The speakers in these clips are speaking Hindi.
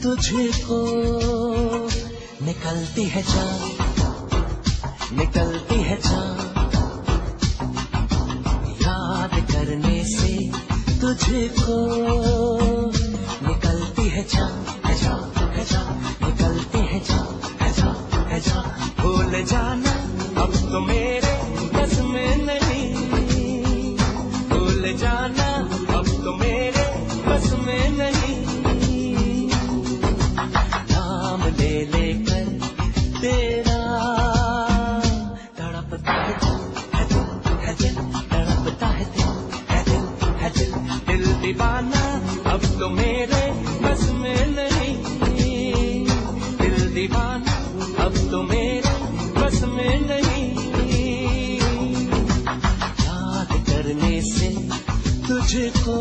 तुझको निकलती है जान, निकलती है जान, याद करने से तुझको निकलती है जान, है जान, है जान, निकलती है जान, है जान, है जान। भूल जाना अब तो मेरे बस में नहीं, भूल जाना अब तो मेरे बस में नहीं। नाम ले लेकर तेरा तड़पता है दिल, है दिल, है दिल, तड़पता है दिल, है दिल, है दिल, दिल दीवाना अब तो मेरे बस में नहीं, दिल दीवाना अब तो मेरे बस में नहीं। याद करने से तुझको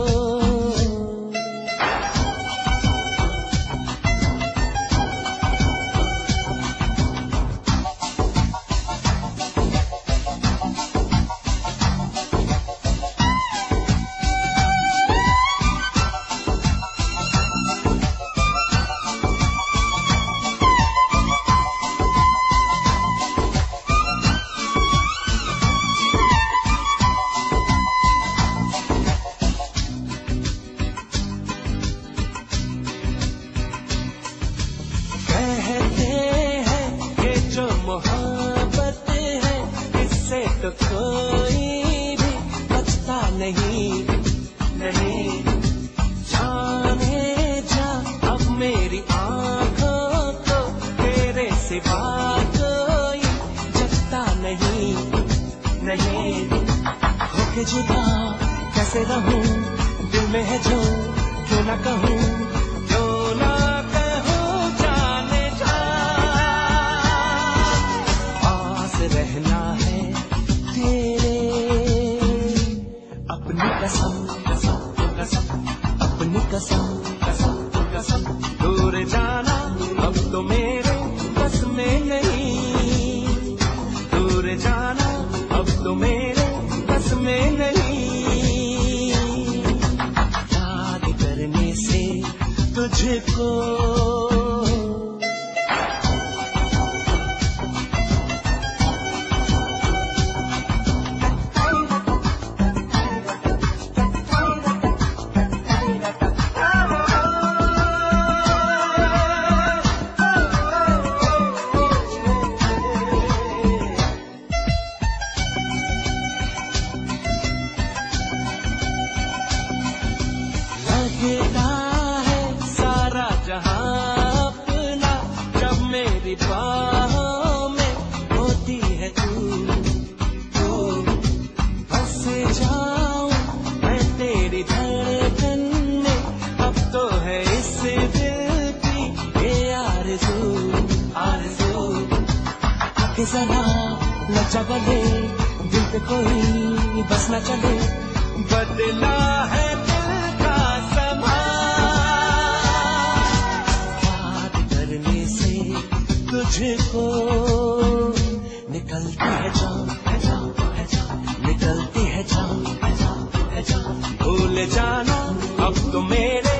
मोहब्बत है, इससे तो कोई भी बचता नहीं, नहीं। जाने जा अब मेरी आँखों को तेरे सिवा कोई जचता नहीं, नहीं। होके जुदा कैसे रहूं, दिल में है जो क्यों ना कहूं, क्यों ना रहना है तेरे, अपनी कसम, कसम, कसम, अपनी कसम, कसम, कसम। दूर जाना अब तो मेरे बस में नहीं, दूर जाना अब तो मेरे बस में नहीं। याद करने से तुझको लगता है सारा जहां अपना जब मेरी बाहों में होती है तू, तू। बस जाऊं मैं तेरी धड़कन में, अब तो है इस दिल की ये आरज़ू, आरज़ू। आके जरा लचा बने दिल पे कोई बस न चले, बदला है तुझको निकलती है जान, है जान, है जान, निकलती है जान, है जान, है जान। भूल जाना अब तो मेरे